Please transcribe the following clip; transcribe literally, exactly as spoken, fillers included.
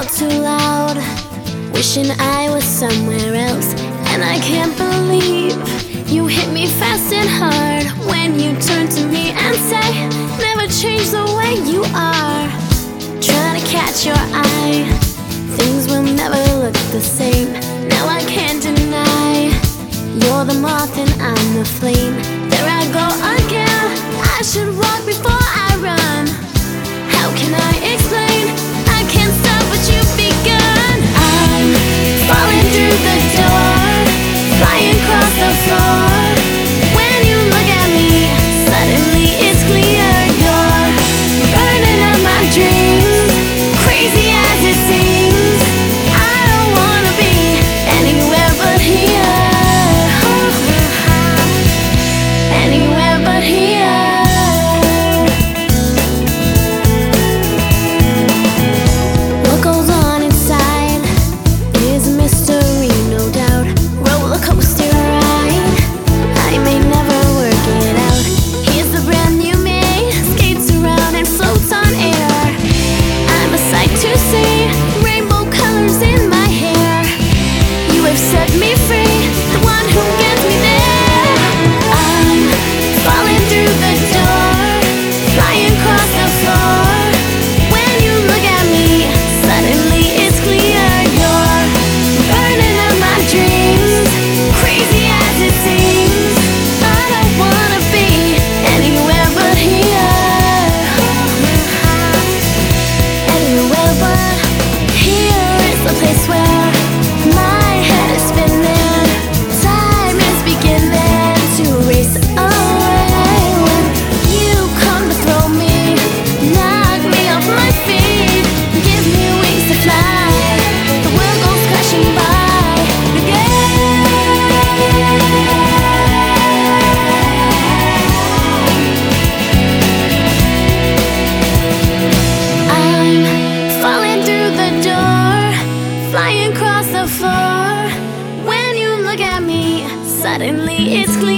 out too loud, wishing I was somewhere else. And I can't believe you hit me fast and hard when you turn to me and say, never change the way you are. Trying to catch your eye, things will never look the same. Now I can't deny, you're the moth and I'm the flame. There I go again, I should walk before I run. How can I explain? I can't stop what you've begun. I'm falling through the door, flying across the floor. When you look at me, suddenly it's clear you're burning up my dreams, crazy as it seems. I don't wanna be anywhere but here, anywhere but here. What goes on inside is a mystery, no doubt. Roller coaster ride, I may never work it out. Here's the brand new me, skates around and floats on air. I'm a sight to see, rainbow colors in my hair. You have set me free, the one who gets me there. I'm falling through the door, flying across the floor. When you look at me, suddenly it's clear you're burning up my dreams, crazy as it seems. I don't wanna be anywhere but here, anywhere but here is the place where my head is spinning. Time is beginning to race away. When you come to throw me, knock me off my feet, give me wings to fly, the world goes crashing by again. I'm falling through the door, flying across the floor. When you look at me, suddenly it's clear